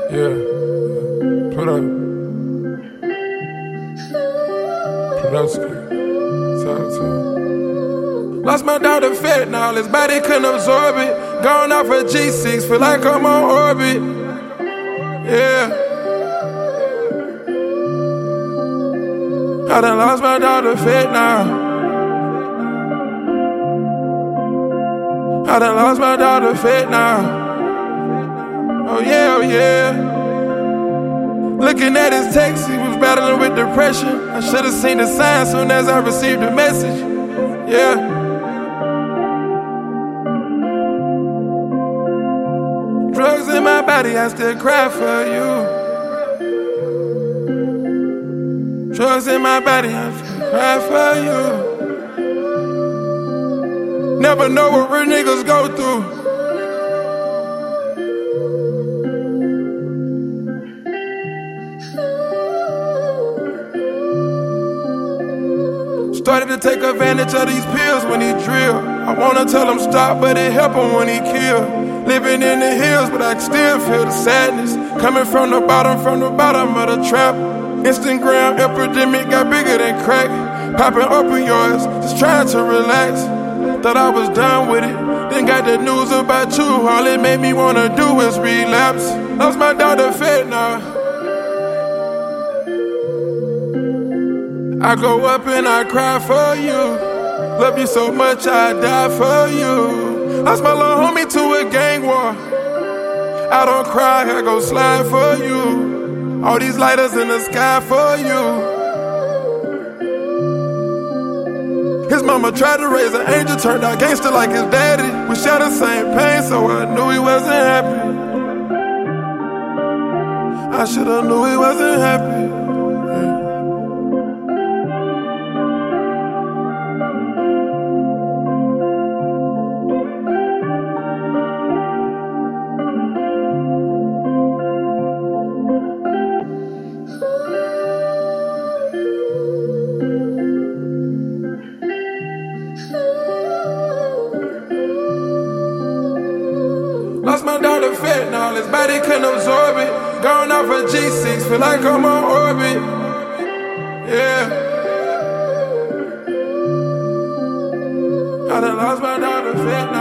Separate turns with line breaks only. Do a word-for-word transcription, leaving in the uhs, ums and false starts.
Yeah. Put up. Production. Talk to him. Lost my dog to fentanyl, his body couldn't absorb it. Gone off a G six, feel like I'm on orbit. Yeah. I done lost my dog to fentanyl. I done lost my dog to fentanyl. Oh yeah, oh yeah. Looking at his text, he was battling with depression. I should've seen the sign soon as I received the message. Yeah. Drugs in my body, I still cry for you. Drugs in my body, I still cry for you. Never know what real niggas go through. Started to take advantage of these pills when he drill. I wanna tell him stop, but it help him when he kill. Living in the hills, but I still feel the sadness. Coming from the bottom, from the bottom of the trap. Instagram epidemic got bigger than crack. Popping opioids, just trying to relax. Thought I was done with it. Then got the news about you. All it made me wanna do is relapse. Lost my dog to fentanyl. I go up and I cry for you. Love you so much, I die for you. Lost my little homie to a gang war. I don't cry, I go slide for you. All these lighters in the sky for you. His mama tried to raise an angel, turned out gangster like his daddy. We share the same pain, so I knew he wasn't happy. I should've knew he wasn't happy. Lost my dog to fentanyl, his body couldn't absorb it. Gone off a G six, feel like I'm on orbit. Yeah. I done lost my dog to fentanyl.